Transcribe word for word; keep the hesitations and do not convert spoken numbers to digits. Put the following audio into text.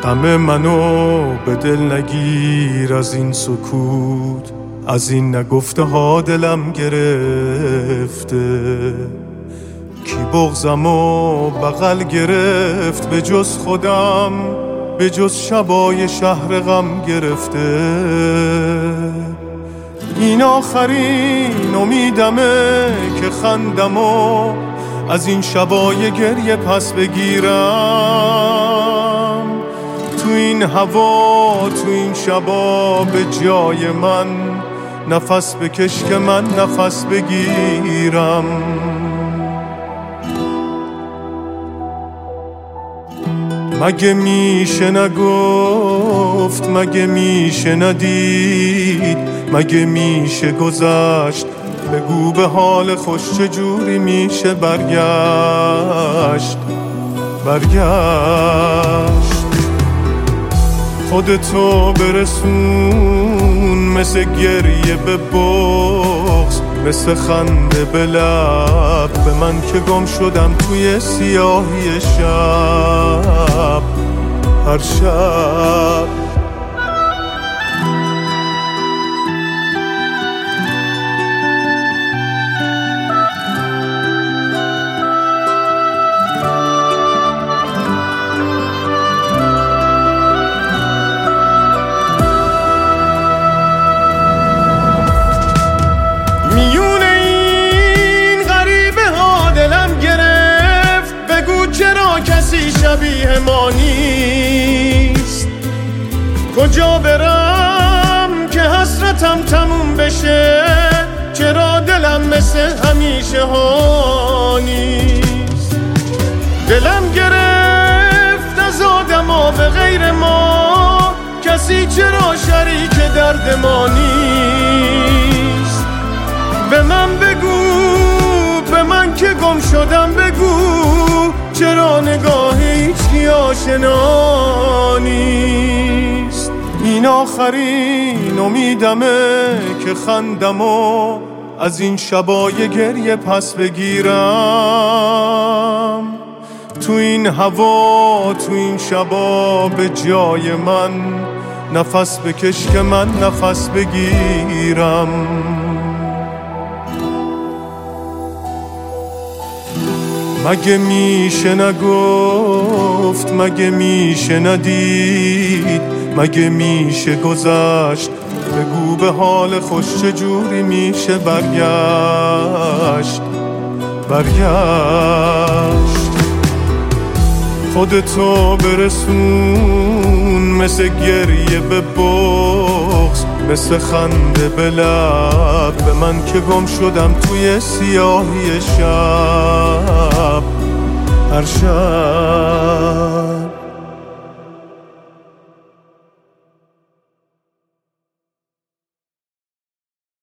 غم منو به دل نگیر، از این سکوت از این نگفته ها دلم گرفته. کی بغضمو بغل گرفت به جز خودم، به جز شبای شهر غم گرفته. این آخرین امیدمه که خندمو از این شبای گریه پس بگیرم. تو این هوا تو این شبا به جای من نفس بکش که من نفس بگیرم. مگه میشه نگفت، مگه میشه ندید، مگه میشه گذشت؟ بگو به حال خوش چجوری میشه برگشت برگشت. خودتو برسون مثل گریه به بغض، مثل خنده به لب به من که گم شدم توی سیاهی شب هر شب. میون این غریبه ها دلم گرفت، بگو چرا کسی شبیه ما نیست؟ کجا برم که حسرتم تموم بشه؟ چرا دلم مثل همیشه ها نیست؟ دلم گرفت از آدما به غیر ما، کسی چرا شریک درد ما نیست؟ به من بگو، به من که گم شدم بگو، چرا نگاه هیچکی آشنا نیست؟ این آخرین امیدمه که خندمو از این شبای گریه پس بگیرم. تو این هوا تو این شبا به جای من نفس بکش که من نفس بگیرم. مگه میشه نگفت، مگه میشه ندید، مگه میشه گذشت؟ بگو به حال خوش چجوری میشه برگشت برگشت. خودتو برسون مثل گریه به بغض، مثل خنده به لب به من که گم شدم توی سیاهی شب هر شب.